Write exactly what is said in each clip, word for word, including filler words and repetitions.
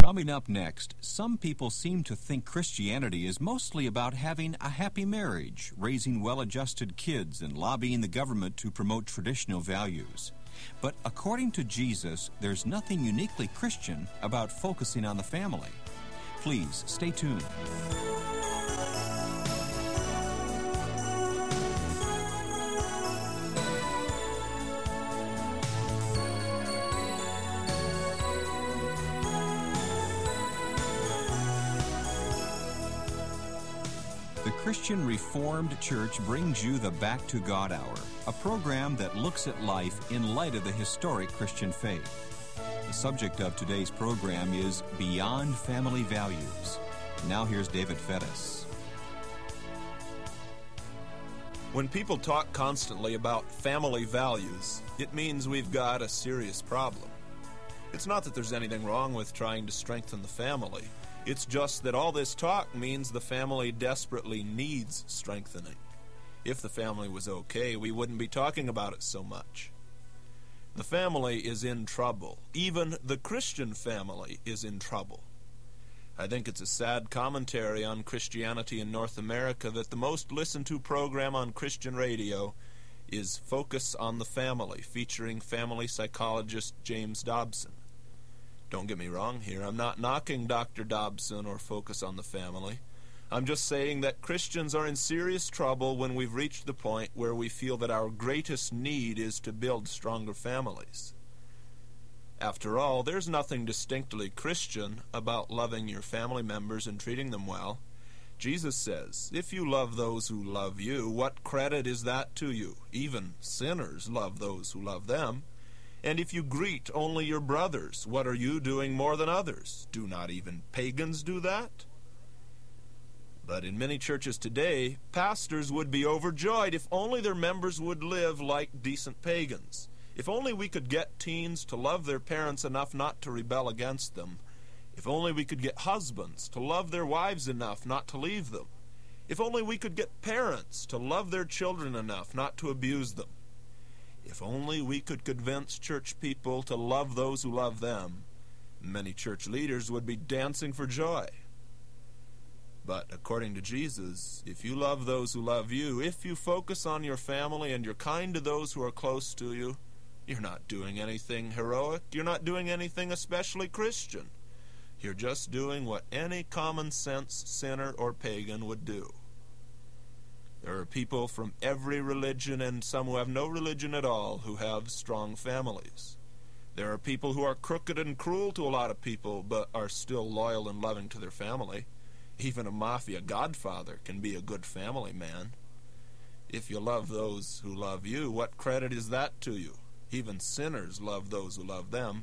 Coming up next, some people seem to think Christianity is mostly about having a happy marriage, raising well-adjusted kids, and lobbying the government to promote traditional values. But according to Jesus, there's nothing uniquely Christian about focusing on the family. Please stay tuned. The Christian Reformed Church brings you the Back to God Hour, a program that looks at life in light of the historic Christian faith. The subject of today's program is Beyond Family Values. Now here's David Fettis. When people talk constantly about family values, it means we've got a serious problem. It's not that there's anything wrong with trying to strengthen the family. It's just that all this talk means the family desperately needs strengthening. If the family was okay, we wouldn't be talking about it so much. The family is in trouble. Even the Christian family is in trouble. I think it's a sad commentary on Christianity in North America that the most listened to program on Christian radio is Focus on the Family, featuring family psychologist James Dobson. Don't get me wrong here. I'm not knocking Doctor Dobson or Focus on the Family. I'm just saying that Christians are in serious trouble when we've reached the point where we feel that our greatest need is to build stronger families. After all, there's nothing distinctly Christian about loving your family members and treating them well. Jesus says, if you love those who love you, what credit is that to you? Even sinners love those who love them. And if you greet only your brothers, what are you doing more than others? Do not even pagans do that? But in many churches today, pastors would be overjoyed if only their members would live like decent pagans. If only we could get teens to love their parents enough not to rebel against them. If only we could get husbands to love their wives enough not to leave them. If only we could get parents to love their children enough not to abuse them. If only we could convince church people to love those who love them, many church leaders would be dancing for joy. But according to Jesus, if you love those who love you, if you focus on your family and you're kind to those who are close to you, you're not doing anything heroic. You're not doing anything especially Christian. You're just doing what any common sense sinner or pagan would do. There are people from every religion and some who have no religion at all who have strong families. There are people who are crooked and cruel to a lot of people but are still loyal and loving to their family. Even a mafia godfather can be a good family man. If you love those who love you, what credit is that to you? Even sinners love those who love them.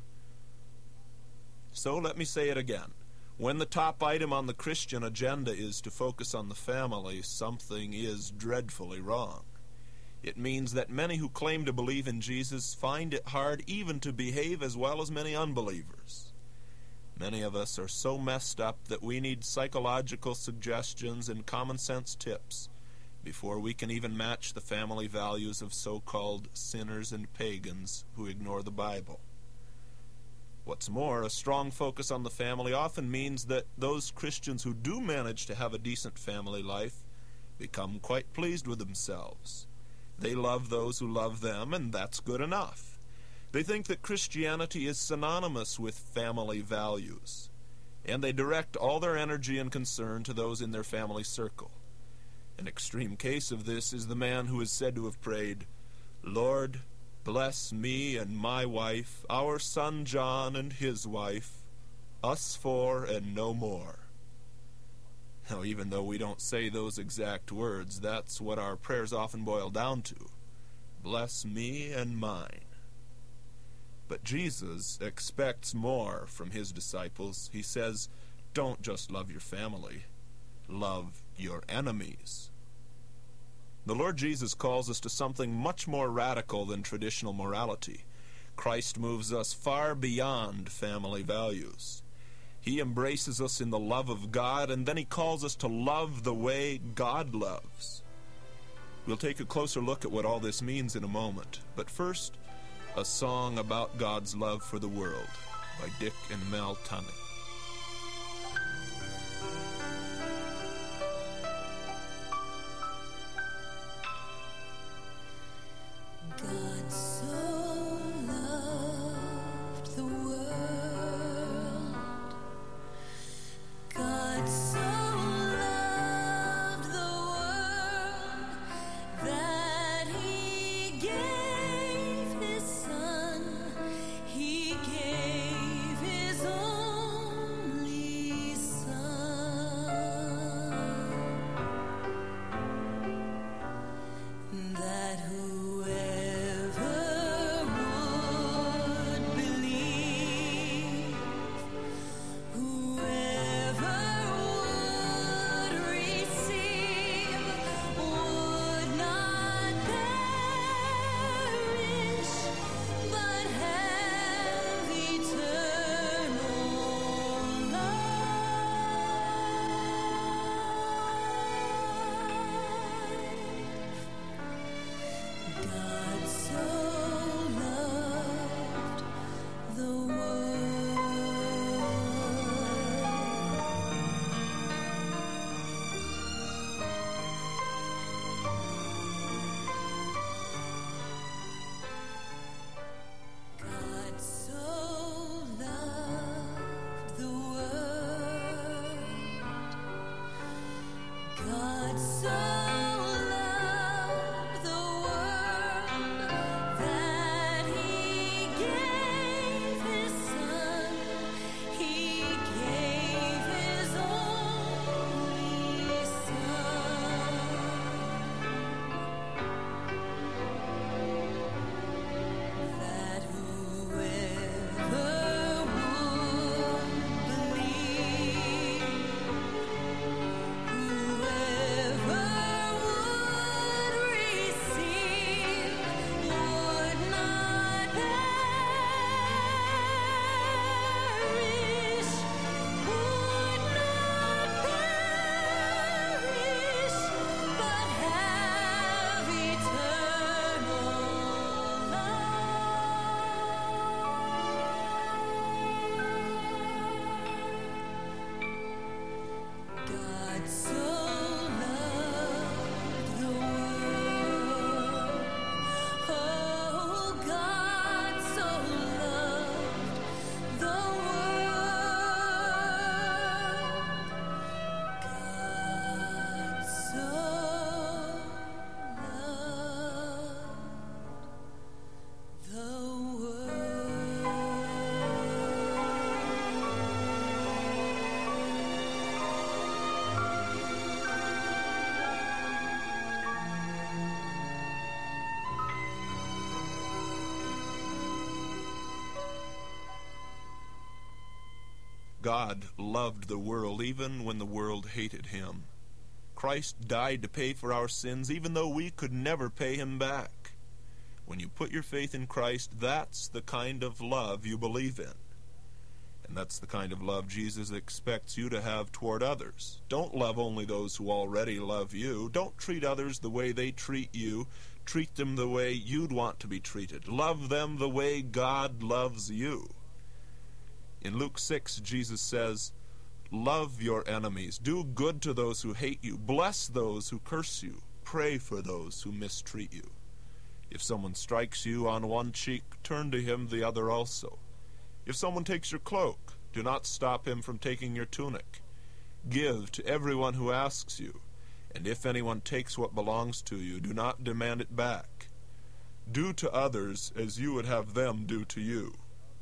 So let me say it again. When the top item on the Christian agenda is to focus on the family, something is dreadfully wrong. It means that many who claim to believe in Jesus find it hard even to behave as well as many unbelievers. Many of us are so messed up that we need psychological suggestions and common sense tips before we can even match the family values of so-called sinners and pagans who ignore the Bible. What's more, a strong focus on the family often means that those Christians who do manage to have a decent family life become quite pleased with themselves. They love those who love them, and that's good enough. They think that Christianity is synonymous with family values, and they direct all their energy and concern to those in their family circle. An extreme case of this is the man who is said to have prayed, "Lord, bless me and my wife, our son John and his wife, us four and no more." Now, even though we don't say those exact words, that's what our prayers often boil down to. Bless me and mine. But Jesus expects more from his disciples. He says, don't just love your family, love your enemies. The Lord Jesus calls us to something much more radical than traditional morality. Christ moves us far beyond family values. He embraces us in the love of God, and then he calls us to love the way God loves. We'll take a closer look at what all this means in a moment. But first, a song about God's love for the world by Dick and Mel Tunney. God loved the world even when the world hated him. Christ died to pay for our sins even though we could never pay him back. When you put your faith in Christ, that's the kind of love you believe in. And that's the kind of love Jesus expects you to have toward others. Don't love only those who already love you. Don't treat others the way they treat you. Treat them the way you'd want to be treated. Love them the way God loves you. In Luke six, Jesus says, "Love your enemies. Do good to those who hate you. Bless those who curse you. Pray for those who mistreat you. If someone strikes you on one cheek, turn to him the other also. If someone takes your cloak, do not stop him from taking your tunic. Give to everyone who asks you, and if anyone takes what belongs to you, do not demand it back. Do to others as you would have them do to you.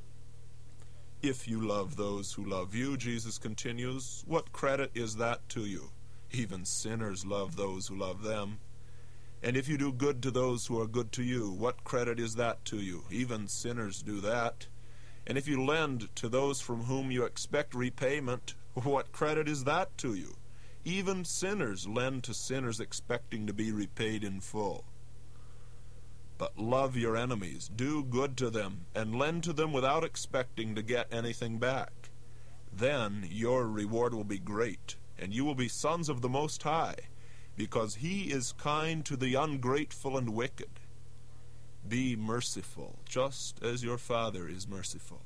If you love those who love you," Jesus continues, "what credit is that to you? Even sinners love those who love them. And if you do good to those who are good to you, what credit is that to you? Even sinners do that. And if you lend to those from whom you expect repayment, what credit is that to you? Even sinners lend to sinners expecting to be repaid in full. But love your enemies, do good to them, and lend to them without expecting to get anything back. Then your reward will be great, and you will be sons of the Most High, because he is kind to the ungrateful and wicked. Be merciful, just as your Father is merciful."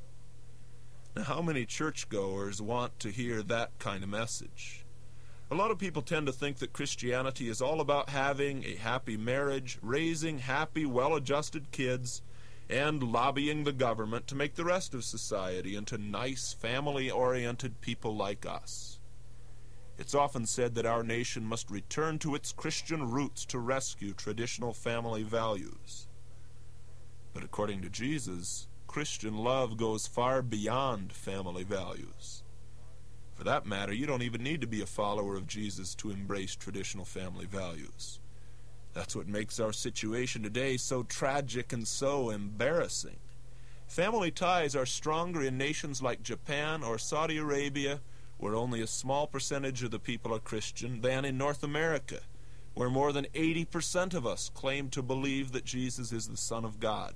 Now, how many churchgoers want to hear that kind of message? A lot of people tend to think that Christianity is all about having a happy marriage, raising happy, well-adjusted kids, and lobbying the government to make the rest of society into nice, family-oriented people like us. It's often said that our nation must return to its Christian roots to rescue traditional family values. But according to Jesus, Christian love goes far beyond family values. For that matter, you don't even need to be a follower of Jesus to embrace traditional family values. That's what makes our situation today so tragic and so embarrassing. Family ties are stronger in nations like Japan or Saudi Arabia, where only a small percentage of the people are Christian, than in North America, where more than eighty percent of us claim to believe that Jesus is the Son of God.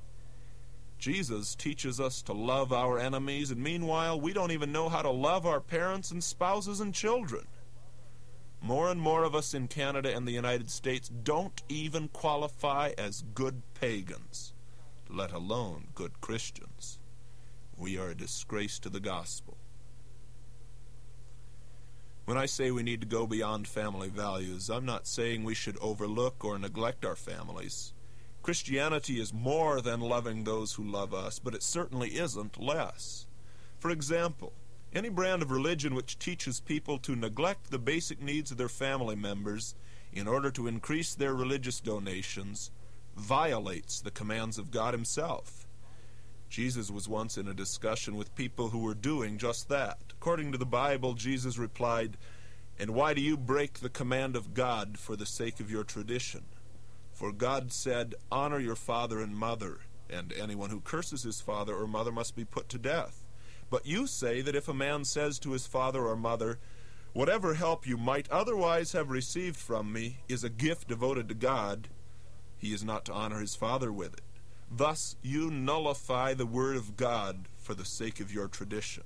Jesus teaches us to love our enemies, and meanwhile, we don't even know how to love our parents and spouses and children. More and more of us in Canada and the United States don't even qualify as good pagans, let alone good Christians. We are a disgrace to the gospel. When I say we need to go beyond family values, I'm not saying we should overlook or neglect our families. Christianity is more than loving those who love us, but it certainly isn't less. For example, any brand of religion which teaches people to neglect the basic needs of their family members in order to increase their religious donations violates the commands of God himself. Jesus was once in a discussion with people who were doing just that. According to the Bible, Jesus replied, "And why do you break the command of God for the sake of your tradition? For God said, 'Honor your father and mother,' and anyone who curses his father or mother must be put to death. But you say that if a man says to his father or mother, 'Whatever help you might otherwise have received from me is a gift devoted to God,' he is not to honor his father with it. Thus you nullify the word of God for the sake of your tradition."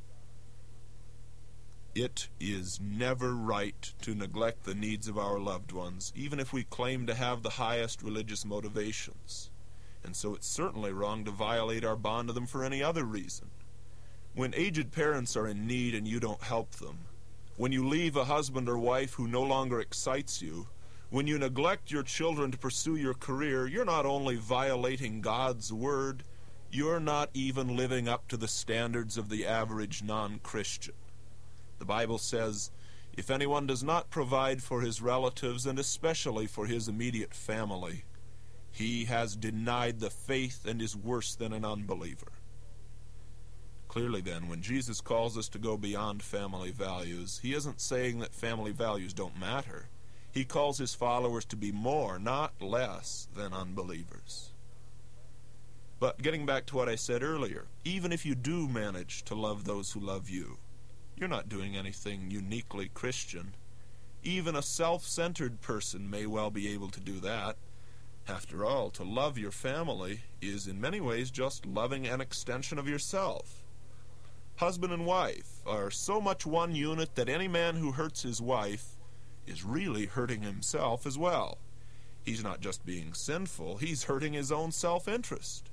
It is never right to neglect the needs of our loved ones, even if we claim to have the highest religious motivations. And so it's certainly wrong to violate our bond to them for any other reason. When aged parents are in need and you don't help them, when you leave a husband or wife who no longer excites you, when you neglect your children to pursue your career, you're not only violating God's word, you're not even living up to the standards of the average non-Christian. The Bible says, "If anyone does not provide for his relatives, and especially for his immediate family, he has denied the faith and is worse than an unbeliever." Clearly then, when Jesus calls us to go beyond family values, he isn't saying that family values don't matter. He calls his followers to be more, not less, than unbelievers. But getting back to what I said earlier, even if you do manage to love those who love you, you're not doing anything uniquely Christian. Even a self-centered person may well be able to do that. After all, to love your family is in many ways just loving an extension of yourself. Husband and wife are so much one unit that any man who hurts his wife is really hurting himself as well. He's not just being sinful, he's hurting his own self-interest.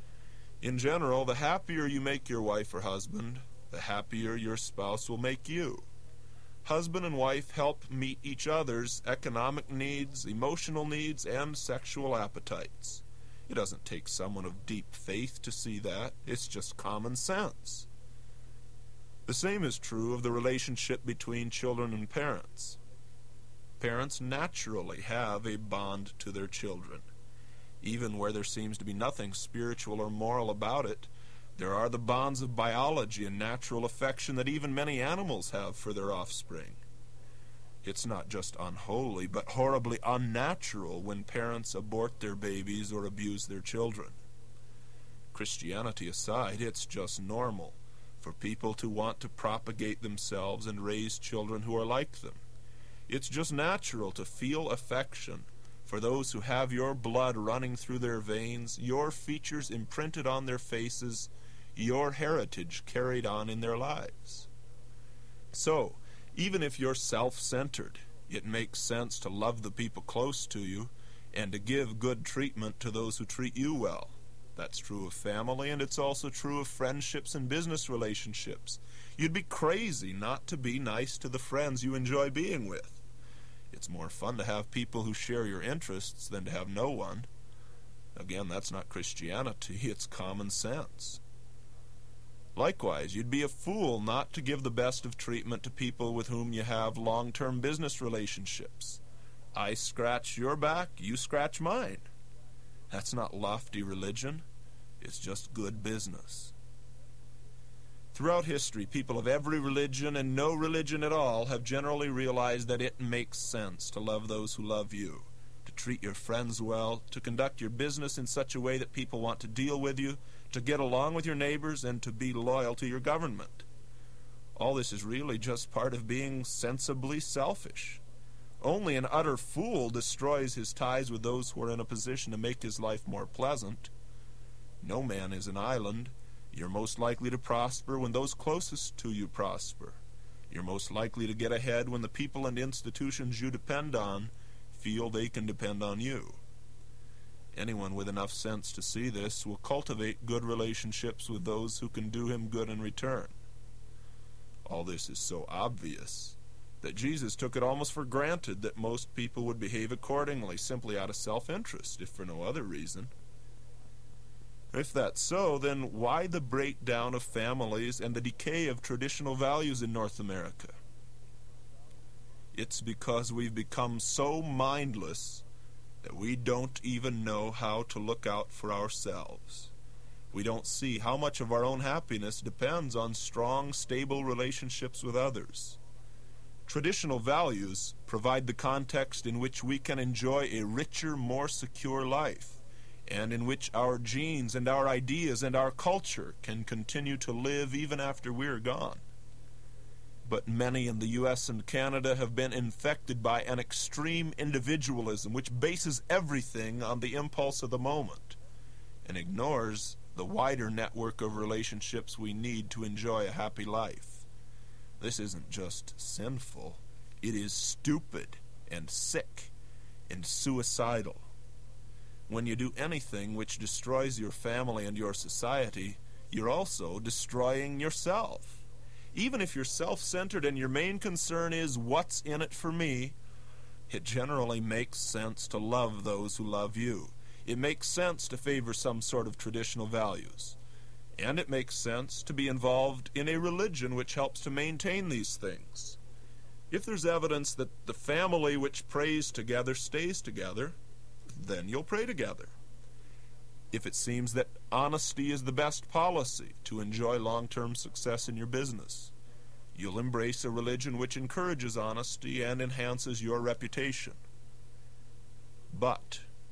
In general, the happier you make your wife or husband, the happier your spouse will make you. Husband and wife help meet each other's economic needs, emotional needs, and sexual appetites. It doesn't take someone of deep faith to see that. It's just common sense. The same is true of the relationship between children and parents. Parents naturally have a bond to their children. Even where there seems to be nothing spiritual or moral about it, there are the bonds of biology and natural affection that even many animals have for their offspring. It's not just unholy, but horribly unnatural when parents abort their babies or abuse their children. Christianity aside, it's just normal for people to want to propagate themselves and raise children who are like them. It's just natural to feel affection for those who have your blood running through their veins, your features imprinted on their faces, your heritage carried on in their lives. So, even if you're self-centered, it makes sense to love the people close to you and to give good treatment to those who treat you well. That's true of family, and it's also true of friendships and business relationships. You'd be crazy not to be nice to the friends you enjoy being with. It's more fun to have people who share your interests than to have no one. Again, that's not Christianity, it's common sense. Likewise, you'd be a fool not to give the best of treatment to people with whom you have long-term business relationships. I scratch your back, you scratch mine. That's not lofty religion, it's just good business. Throughout history, people of every religion and no religion at all have generally realized that it makes sense to love those who love you, to treat your friends well, to conduct your business in such a way that people want to deal with you, to get along with your neighbors, and to be loyal to your government. All this is really just part of being sensibly selfish. Only an utter fool destroys his ties with those who are in a position to make his life more pleasant. No man is an island. You're most likely to prosper when those closest to you prosper. You're most likely to get ahead when the people and institutions you depend on feel they can depend on you. Anyone with enough sense to see this will cultivate good relationships with those who can do him good in return. All this is so obvious that Jesus took it almost for granted that most people would behave accordingly, simply out of self-interest, if for no other reason. If that's so, then why the breakdown of families and the decay of traditional values in North America? It's because we've become so mindless that we don't even know how to look out for ourselves. We don't see how much of our own happiness depends on strong, stable relationships with others. Traditional values provide the context in which we can enjoy a richer, more secure life, and in which our genes and our ideas and our culture can continue to live even after we're gone. But many in the U S and Canada have been infected by an extreme individualism which bases everything on the impulse of the moment and ignores the wider network of relationships we need to enjoy a happy life. This isn't just sinful, it is stupid and sick and suicidal. When you do anything which destroys your family and your society, you're also destroying yourself. Even if you're self-centered and your main concern is what's in it for me, it generally makes sense to love those who love you. It makes sense to favor some sort of traditional values. And it makes sense to be involved in a religion which helps to maintain these things. If there's evidence that the family which prays together stays together, then you'll pray together. If it seems that honesty is the best policy to enjoy long-term success in your business, you'll embrace a religion which encourages honesty and enhances your reputation. But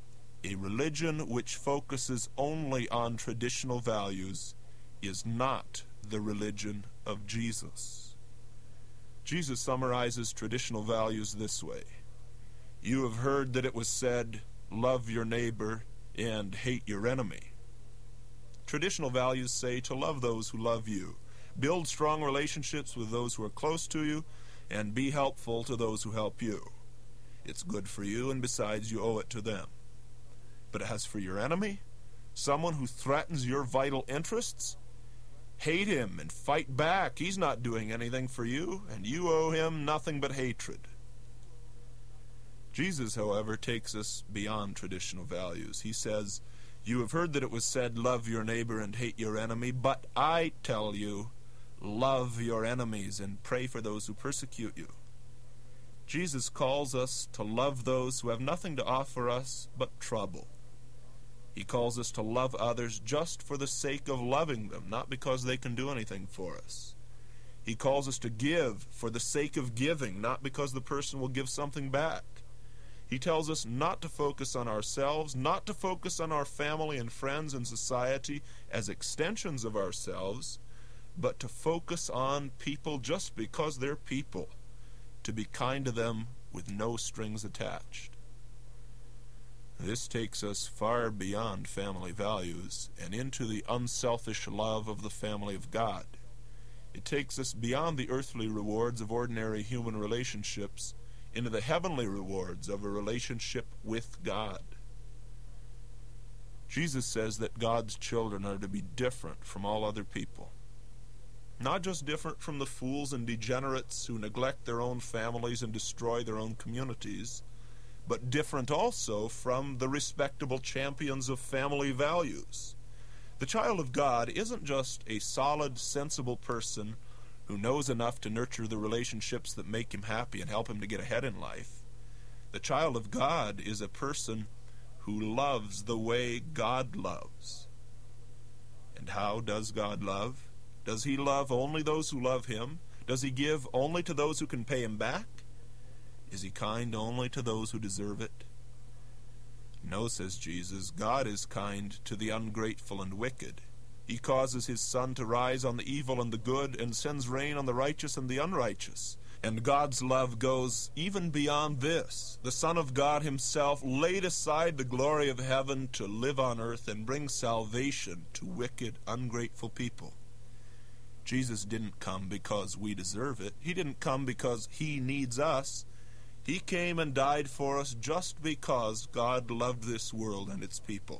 A religion which focuses only on traditional values is not the religion of Jesus. Jesus summarizes traditional values this way: "You have heard that it was said, 'Love your neighbor and hate your enemy.' Traditional values say to love those who love you, build strong relationships with those who are close to you, and be helpful to those who help you. It's good for you, and besides, you owe it to them. But as for your enemy, someone who threatens your vital interests, hate him and fight back. He's not doing anything for you, and you owe him nothing but hatred." Jesus, however, takes us beyond traditional values. He says, "You have heard that it was said, 'Love your neighbor and hate your enemy,' but I tell you, love your enemies and pray for those who persecute you." Jesus calls us to love those who have nothing to offer us but trouble. He calls us to love others just for the sake of loving them, not because they can do anything for us. He calls us to give for the sake of giving, not because the person will give something back. He tells us not to focus on ourselves, not to focus on our family and friends and society as extensions of ourselves, but to focus on people just because they're people, to be kind to them with no strings attached. This takes us far beyond family values and into the unselfish love of the family of God. It takes us beyond the earthly rewards of ordinary human relationships into the heavenly rewards of a relationship with God. Jesus says that God's children are to be different from all other people. Not just different from the fools and degenerates who neglect their own families and destroy their own communities, but different also from the respectable champions of family values. The child of God isn't just a solid, sensible person who knows enough to nurture the relationships that make him happy and help him to get ahead in life. The child of God is a person who loves the way God loves. And how does God love? Does he love only those who love him? Does he give only to those who can pay him back? Is he kind only to those who deserve it? No, says Jesus, God is kind to the ungrateful and wicked. He causes his sun to rise on the evil and the good, and sends rain on the righteous and the unrighteous. And God's love goes even beyond this. The Son of God himself laid aside the glory of heaven to live on earth and bring salvation to wicked, ungrateful people. Jesus didn't come because we deserve it. He didn't come because he needs us. He came and died for us just because God loved this world and its people.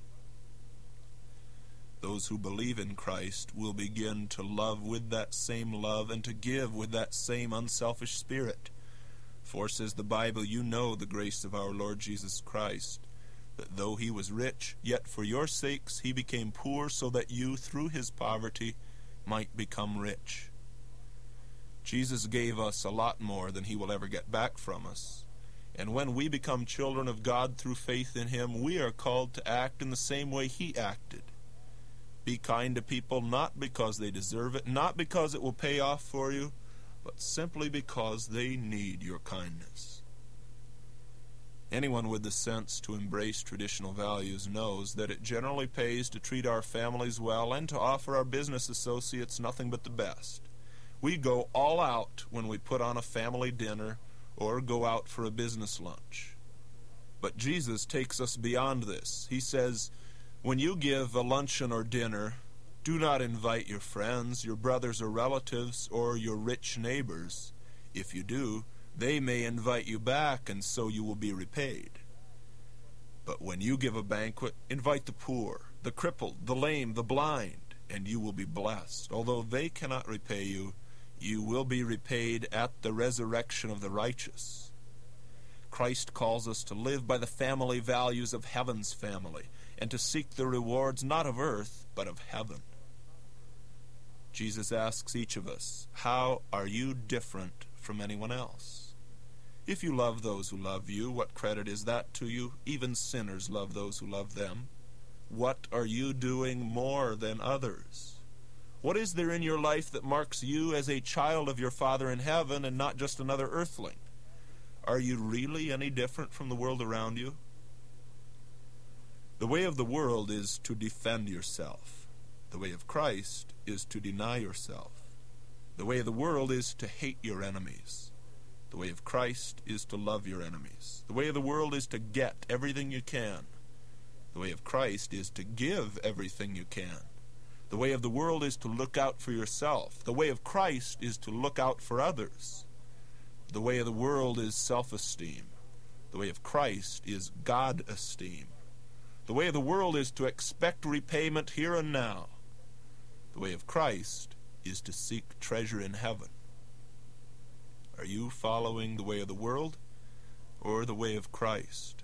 Those who believe in Christ will begin to love with that same love and to give with that same unselfish spirit. For, says the Bible, you know the grace of our Lord Jesus Christ, that though he was rich, yet for your sakes he became poor, so that you, through his poverty, might become rich. Jesus gave us a lot more than he will ever get back from us. And when we become children of God through faith in him, we are called to act in the same way he acted. Be kind to people not because they deserve it, not because it will pay off for you, but simply because they need your kindness. Anyone with the sense to embrace traditional values knows that it generally pays to treat our families well and to offer our business associates nothing but the best. We go all out when we put on a family dinner or go out for a business lunch. But Jesus takes us beyond this. He says, when you give a luncheon or dinner, do not invite your friends, your brothers or relatives, or your rich neighbors. If you do, they may invite you back, and so you will be repaid. But when you give a banquet, invite the poor, the crippled, the lame, the blind, and you will be blessed. Although they cannot repay you, you will be repaid at the resurrection of the righteous. Christ calls us to live by the family values of heaven's family, and to seek the rewards not of earth, but of heaven. Jesus asks each of us, how are you different from anyone else? If you love those who love you, what credit is that to you? Even sinners love those who love them. What are you doing more than others? What is there in your life that marks you as a child of your Father in heaven and not just another earthling? Are you really any different from the world around you? The way of the world is to defend yourself. The way of Christ is to deny yourself. The way of the world is to hate your enemies. The way of Christ is to love your enemies. The way of the world is to get everything you can. The way of Christ is to give everything you can. The way of the world is to look out for yourself. The way of Christ is to look out for others. The way of the world is self-esteem. The way of Christ is God-esteem. The way of the world is to expect repayment here and now. The way of Christ is to seek treasure in heaven. Are you following the way of the world or the way of Christ?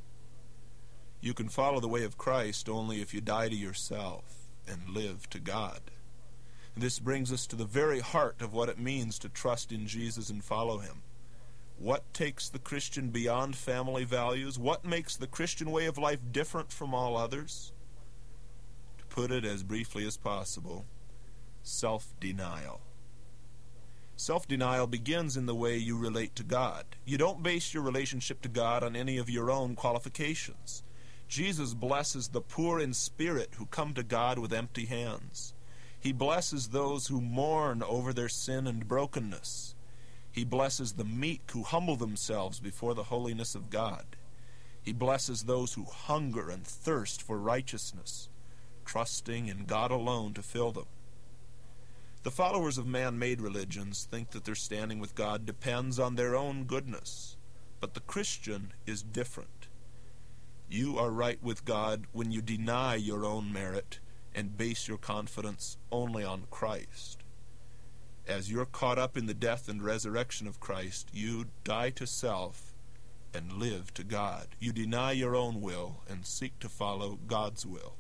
You can follow the way of Christ only if you die to yourself and live to God. This brings us to the very heart of what it means to trust in Jesus and follow him. What takes the Christian beyond family values? What makes the Christian way of life different from all others? To put it as briefly as possible, self-denial. Self-denial begins in the way you relate to God. You don't base your relationship to God on any of your own qualifications. Jesus blesses the poor in spirit who come to God with empty hands. He blesses those who mourn over their sin and brokenness. He blesses the meek who humble themselves before the holiness of God. He blesses those who hunger and thirst for righteousness, trusting in God alone to fill them. The followers of man-made religions think that their standing with God depends on their own goodness, but the Christian is different. You are right with God when you deny your own merit and base your confidence only on Christ. As you're caught up in the death and resurrection of Christ, you die to self and live to God. You deny your own will and seek to follow God's will.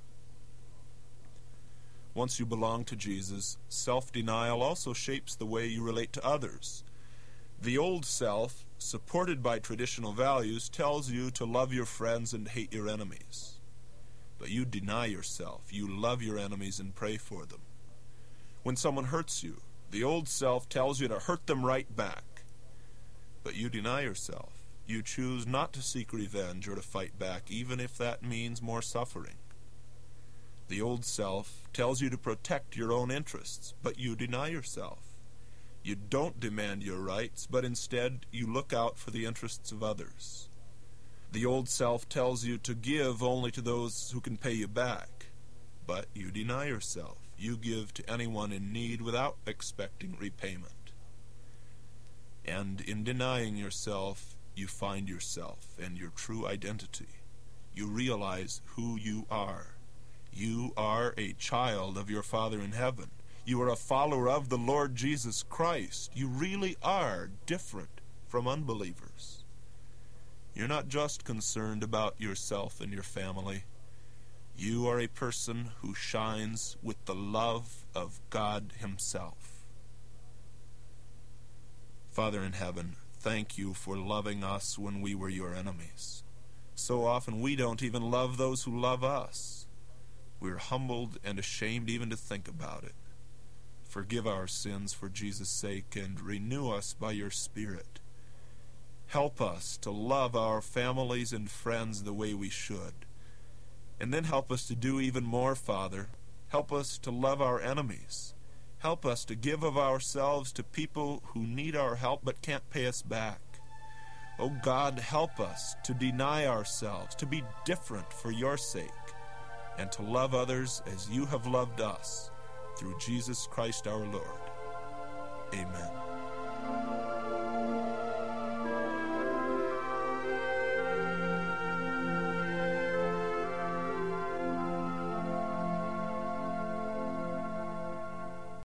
Once you belong to Jesus, self-denial also shapes the way you relate to others. The old self, supported by traditional values, tells you to love your friends and hate your enemies. But you deny yourself. You love your enemies and pray for them. When someone hurts you, the old self tells you to hurt them right back. But you deny yourself. You choose not to seek revenge or to fight back, even if that means more suffering. The old self tells you to protect your own interests, but you deny yourself. You don't demand your rights, but instead you look out for the interests of others. The old self tells you to give only to those who can pay you back, but you deny yourself. You give to anyone in need without expecting repayment. And in denying yourself, you find yourself and your true identity. You realize who you are. You are a child of your Father in heaven. You are a follower of the Lord Jesus Christ. You really are different from unbelievers. You're not just concerned about yourself and your family. You are a person who shines with the love of God himself. Father in heaven, thank you for loving us when we were your enemies. So often we don't even love those who love us. We're humbled and ashamed even to think about it. Forgive our sins for Jesus' sake and renew us by your Spirit. Help us to love our families and friends the way we should. And then help us to do even more, Father. Help us to love our enemies. Help us to give of ourselves to people who need our help but can't pay us back. Oh God, help us to deny ourselves, to be different for your sake, and to love others as you have loved us, through Jesus Christ our Lord. Amen.